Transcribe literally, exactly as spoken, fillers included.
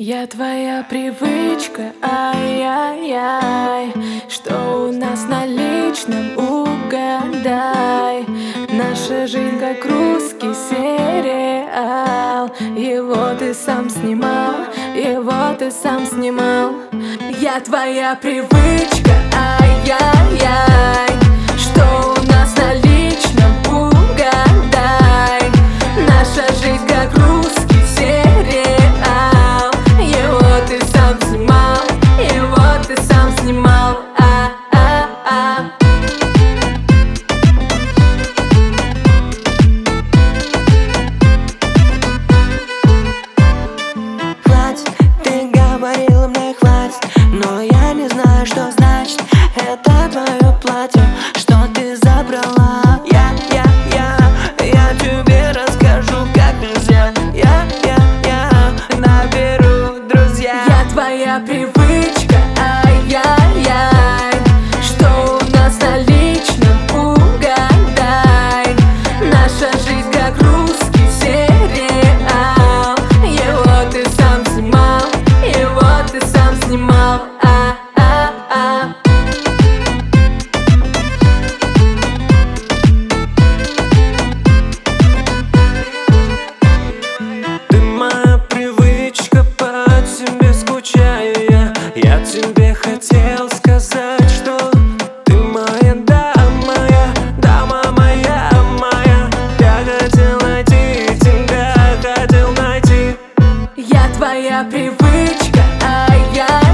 Я твоя привычка, ай-яй-яй. Что у нас на личном, угадай. Наша жизнь как русский сериал. Его ты сам снимал, его ты сам снимал. Я твоя привычка, ай-яй-яй. Что у нас на личном, угадай. Наша жизнь как русский сериал. Его ты сам снимал, его ты сам снимал. А-а-а. Хватит, ты говорила мне хватит, но я не знаю, что значит это твое платье, что ты забрала. Я, я, я, я тебе расскажу, как нельзя. Я, я, я наберу друзья. Я твоя привычка, ай-яй-яй. Что у нас на личном, угадай. Наша жизнь как русский сериал. Его ты сам снимал, его ты сам снимал. А-а-а. Ты моя привычка, по тебе скучаю я. Я тебе хотел сказать, что ты моя, да, моя, дама моя, моя. Я хотел найти тебя, хотел найти. Я твоя привычка, ай-яй-яй.